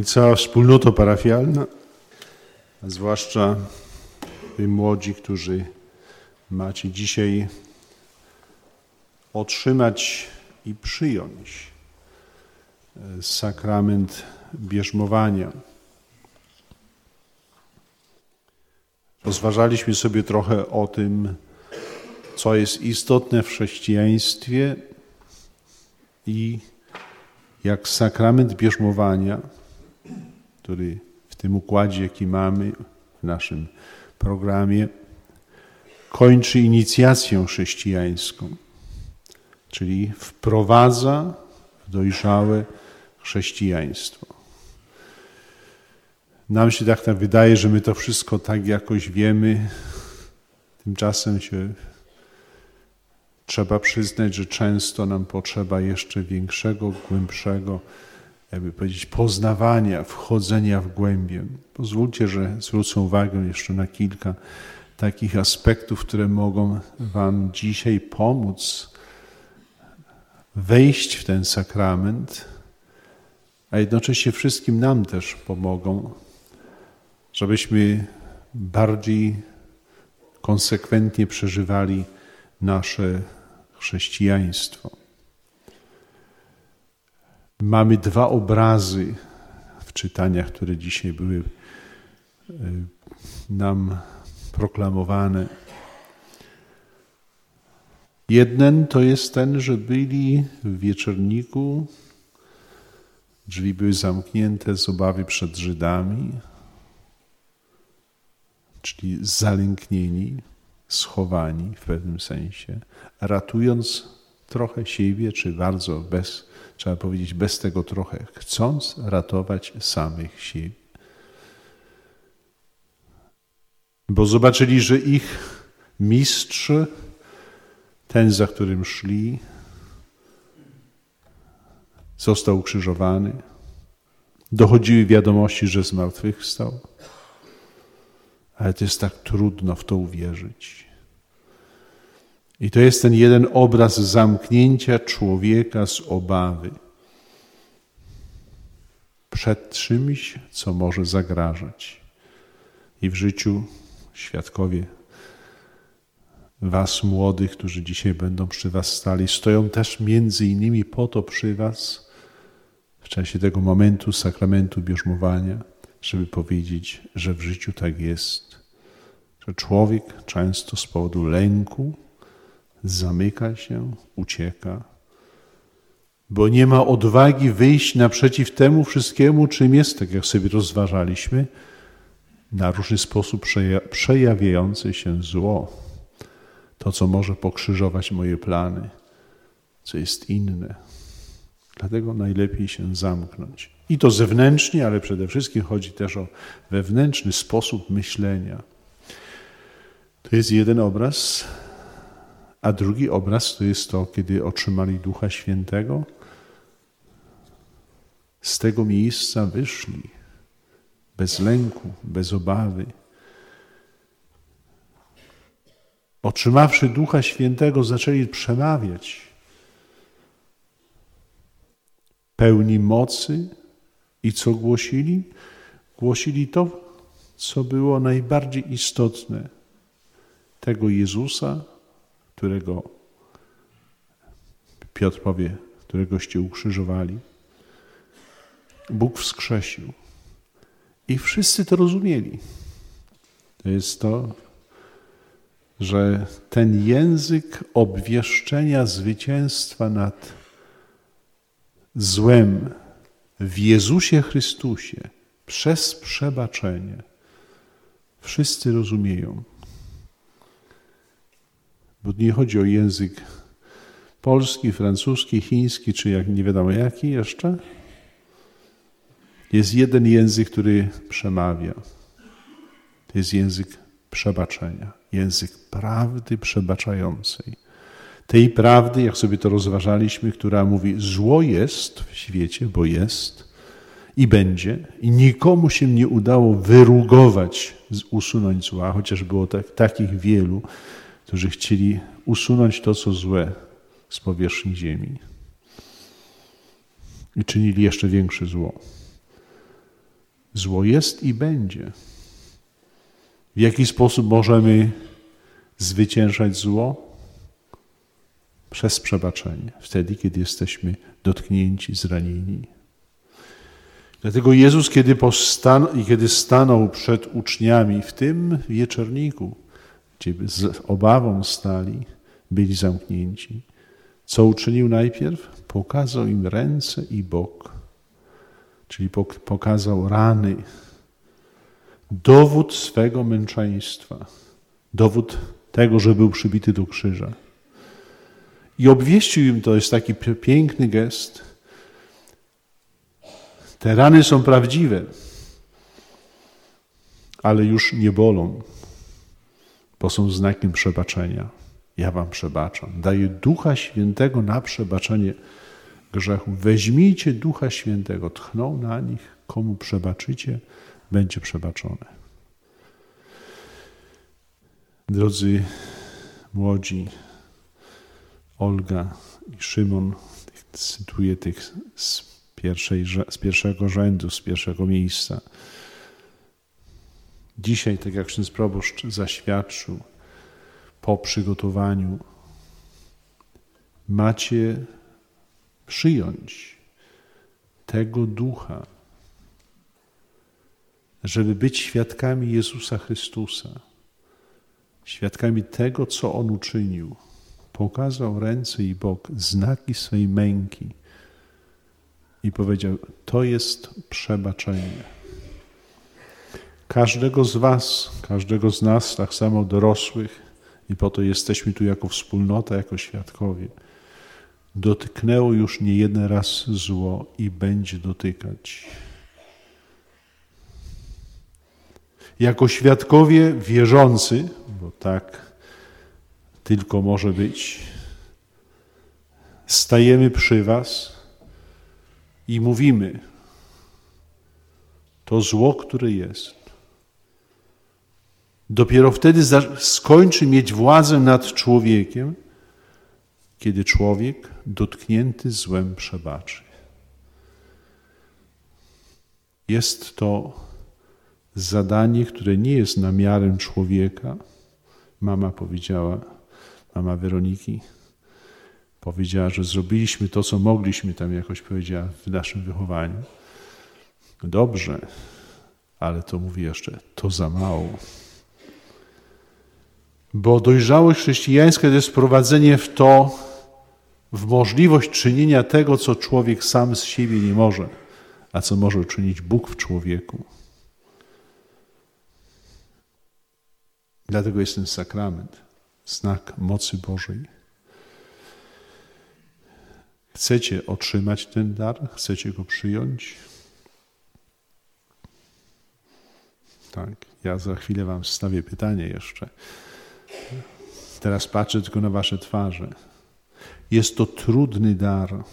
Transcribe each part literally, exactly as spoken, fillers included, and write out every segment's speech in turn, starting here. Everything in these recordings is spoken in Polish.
i cała wspólnota parafialna, a zwłaszcza wy młodzi, którzy macie dzisiaj otrzymać i przyjąć sakrament bierzmowania. Rozważaliśmy sobie trochę o tym, co jest istotne w chrześcijaństwie i jak sakrament bierzmowania, który w tym układzie, jaki mamy w naszym programie, kończy inicjację chrześcijańską, czyli wprowadza w dojrzałe chrześcijaństwo. Nam się tak, tak wydaje, że my to wszystko tak jakoś wiemy, tymczasem się trzeba przyznać, że często nam potrzeba jeszcze większego, głębszego, jakby powiedzieć, poznawania, wchodzenia w głębię. Pozwólcie, że zwrócę uwagę jeszcze na kilka takich aspektów, które mogą wam dzisiaj pomóc wejść w ten sakrament, a jednocześnie wszystkim nam też pomogą, żebyśmy bardziej konsekwentnie przeżywali nasze chrześcijaństwo. Mamy dwa obrazy w czytaniach, które dzisiaj były nam proklamowane. Jeden to jest ten, że byli w wieczorniku, drzwi były zamknięte z obawy przed Żydami, czyli zalęknieni, schowani w pewnym sensie, ratując trochę siebie, czy bardzo bez, trzeba powiedzieć, bez tego trochę, chcąc ratować samych siebie. Bo zobaczyli, że ich mistrz, ten, za którym szli, został ukrzyżowany. Dochodziły wiadomości, że zmartwychwstał. Ale to jest tak trudno w to uwierzyć. I to jest ten jeden obraz zamknięcia człowieka z obawy przed czymś, co może zagrażać. I w życiu świadkowie was młodych, którzy dzisiaj będą przy was stali, stoją też między innymi po to przy was w czasie tego momentu sakramentu bierzmowania, żeby powiedzieć, że w życiu tak jest, że człowiek często z powodu lęku zamyka się, ucieka, bo nie ma odwagi wyjść naprzeciw temu wszystkiemu, czym jest, tak jak sobie rozważaliśmy, na różny sposób przejawiające się zło. To, co może pokrzyżować moje plany, co jest inne. Dlatego najlepiej się zamknąć. I to zewnętrznie, ale przede wszystkim chodzi też o wewnętrzny sposób myślenia. To jest jeden obraz, a drugi obraz to jest to, kiedy otrzymali Ducha Świętego, z tego miejsca wyszli, bez lęku, bez obawy. Otrzymawszy Ducha Świętego, zaczęli przemawiać pełni mocy i co głosili? Głosili to, co było najbardziej istotne. Tego Jezusa, którego Piotr powie, któregoście ukrzyżowali. Bóg wskrzesił. I wszyscy to rozumieli. To jest to, że ten język obwieszczenia zwycięstwa nad złem w Jezusie Chrystusie przez przebaczenie wszyscy rozumieją. Bo nie chodzi o język polski, francuski, chiński, czy jak nie wiadomo jaki jeszcze. Jest jeden język, który przemawia. To jest język przebaczenia. Język prawdy przebaczającej. Tej prawdy, jak sobie to rozważaliśmy, która mówi, zło jest w świecie, bo jest i będzie. I nikomu się nie udało wyrugować, usunąć zła, chociaż było tak, takich wielu, którzy chcieli usunąć to, co złe z powierzchni ziemi. I czynili jeszcze większe zło. Zło jest i będzie. W jaki sposób możemy zwyciężać zło? Przez przebaczenie. Wtedy, kiedy jesteśmy dotknięci, zranieni. Dlatego Jezus, kiedy, postan- kiedy stanął przed uczniami w tym wieczorniku, gdzie z obawą stali, byli zamknięci, co uczynił najpierw? Pokazał im ręce i bok, czyli pokazał rany, dowód swego męczeństwa, dowód tego, że był przybity do krzyża. I obwieścił im, to jest taki piękny gest, te rany są prawdziwe, ale już nie bolą, bo są znakiem przebaczenia. Ja wam przebaczam. Daję Ducha Świętego na przebaczenie grzechu. Weźmijcie Ducha Świętego, tchnął na nich, komu przebaczycie, będzie przebaczone. Drodzy młodzi, Olga i Szymon, cytuję tych z, pierwszej, z pierwszego rzędu, z pierwszego miejsca. Dzisiaj, tak jak ksiądz proboszcz zaświadczył, po przygotowaniu macie przyjąć tego Ducha, żeby być świadkami Jezusa Chrystusa, świadkami tego, co On uczynił. Pokazał ręce i bok, znaki swej męki i powiedział, to jest przebaczenie. Każdego z was, każdego z nas, tak samo dorosłych, i po to jesteśmy tu jako wspólnota, jako świadkowie, dotknęło już nie jeden raz zło i będzie dotykać. Jako świadkowie wierzący, bo tak tylko może być, stajemy przy was i mówimy, to zło, które jest, dopiero wtedy skończy mieć władzę nad człowiekiem, kiedy człowiek dotknięty złem przebaczy. Jest to zadanie, które nie jest namiarem człowieka. Mama powiedziała, mama Weroniki powiedziała, że zrobiliśmy to, co mogliśmy, tam jakoś powiedziała w naszym wychowaniu. Dobrze, ale to mówi jeszcze, to za mało. Bo dojrzałość chrześcijańska to jest wprowadzenie w to, w możliwość czynienia tego, co człowiek sam z siebie nie może, a co może uczynić Bóg w człowieku. Dlatego jest ten sakrament, znak mocy Bożej. Chcecie otrzymać ten dar? Chcecie go przyjąć? Tak, ja za chwilę wam stawię pytanie jeszcze. Teraz patrzę tylko na wasze twarze. Jest to trudny dar.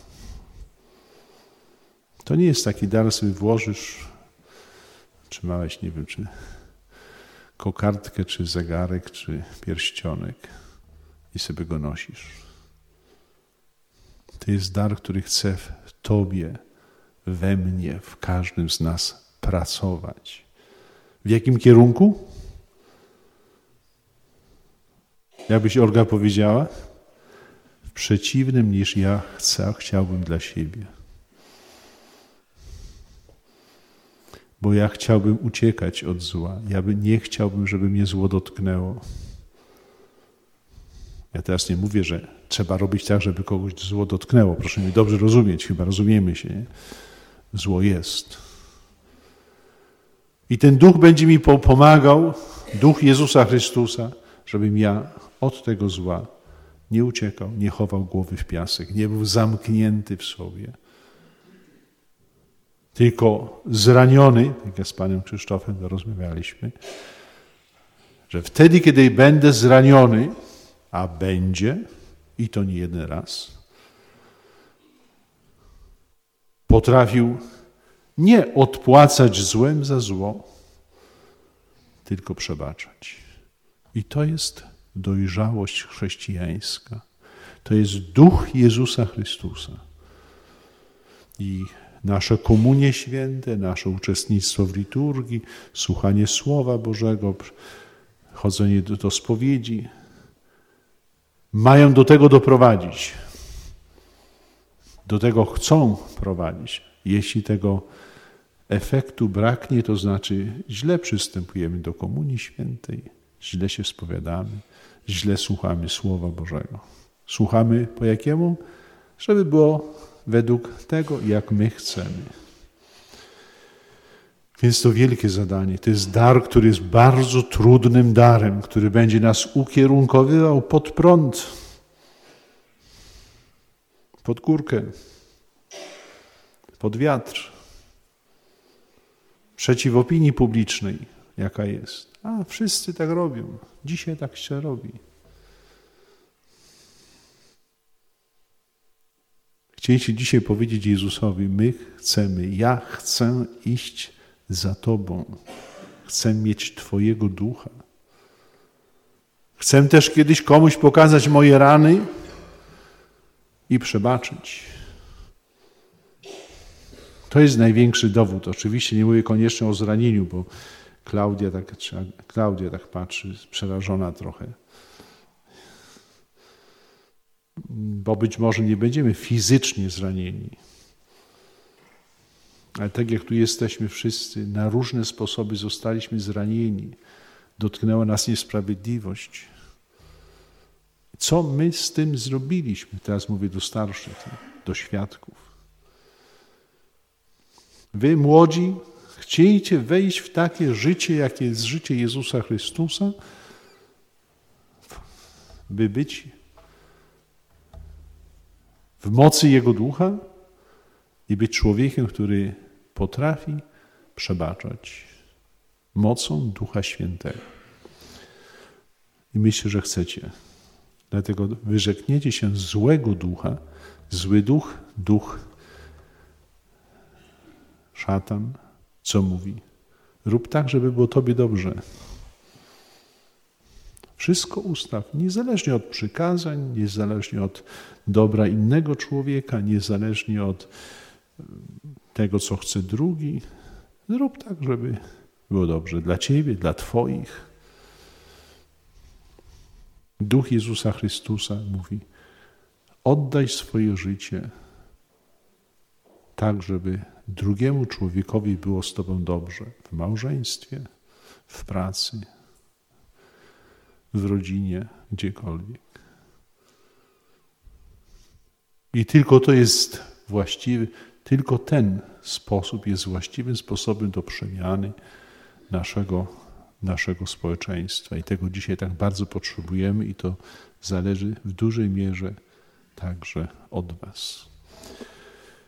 To nie jest taki dar, sobie włożysz, trzymałeś, nie wiem, czy kokardkę, czy zegarek, czy pierścionek i sobie go nosisz. To jest dar, który chce w tobie, we mnie, w każdym z nas pracować. W jakim kierunku? Jakbyś Olga powiedziała? W przeciwnym niż ja chcę, chciałbym dla siebie. Bo ja chciałbym uciekać od zła. Ja by nie chciałbym, żeby mnie zło dotknęło. Ja teraz nie mówię, że trzeba robić tak, żeby kogoś zło dotknęło. Proszę mi dobrze rozumieć, chyba rozumiemy się. Nie? Zło jest. I ten Duch będzie mi pomagał, Duch Jezusa Chrystusa, żebym ja od tego zła nie uciekał, nie chował głowy w piasek, nie był zamknięty w sobie. Tylko zraniony, tak jak z panem Krzysztofem rozmawialiśmy, że wtedy, kiedy będę zraniony, a będzie, i to nie jeden raz, potrafił nie odpłacać złem za zło, tylko przebaczać. I to jest dojrzałość chrześcijańska. To jest Duch Jezusa Chrystusa. I nasze komunie święte, nasze uczestnictwo w liturgii, słuchanie Słowa Bożego, chodzenie do, do spowiedzi, mają do tego doprowadzić. Do tego chcą prowadzić. Jeśli tego efektu braknie, to znaczy źle przystępujemy do komunii świętej, źle się spowiadamy, źle słuchamy Słowa Bożego. Słuchamy po jakiemu? Żeby było według tego, jak my chcemy. Więc to wielkie zadanie. To jest dar, który jest bardzo trudnym darem, który będzie nas ukierunkowywał pod prąd, pod górkę, pod wiatr, przeciw opinii publicznej, jaka jest. A, wszyscy tak robią. Dzisiaj tak się robi. Chcieliście dzisiaj powiedzieć Jezusowi, my chcemy, ja chcę iść za Tobą. Chcę mieć Twojego ducha. Chcę też kiedyś komuś pokazać moje rany i przebaczyć. To jest największy dowód. Oczywiście nie mówię koniecznie o zranieniu, bo Klaudia tak, Klaudia tak patrzy, przerażona trochę. Bo być może nie będziemy fizycznie zranieni. Ale tak jak tu jesteśmy wszyscy, na różne sposoby zostaliśmy zranieni. Dotknęła nas niesprawiedliwość. Co my z tym zrobiliśmy? Teraz mówię do starszych, do świadków. Wy młodzi chcieliście wejść w takie życie, jakie jest życie Jezusa Chrystusa, by być w mocy Jego Ducha i być człowiekiem, który potrafi przebaczać mocą Ducha Świętego. I myślę, że chcecie. Dlatego wyrzekniecie się złego ducha. Zły duch, duch szatan, co mówi? Rób tak, żeby było Tobie dobrze. Wszystko ustaw, niezależnie od przykazań, niezależnie od dobra innego człowieka, niezależnie od tego, co chce drugi. Zrób tak, żeby było dobrze dla Ciebie, dla Twoich. Duch Jezusa Chrystusa mówi, oddaj swoje życie tak, żeby drugiemu człowiekowi było z Tobą dobrze. W małżeństwie, w pracy, w rodzinie, gdziekolwiek. I tylko to jest właściwy, tylko ten sposób jest właściwym sposobem do przemiany naszego, naszego społeczeństwa. I tego dzisiaj tak bardzo potrzebujemy i to zależy w dużej mierze także od Was.